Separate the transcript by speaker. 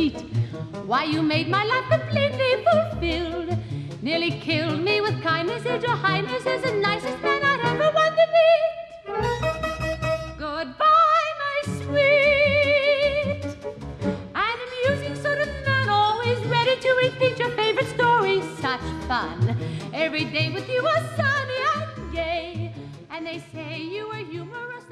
Speaker 1: sweet. Why, you made my life completely fulfilled. Nearly killed me with kindness, and your highness is the nicest man I'd ever want to meet. Goodbye, my sweet. An amusing sort of man, always ready to repeat your favorite story. Such fun. Every day with you was sunny and gay. And they say you were humorous.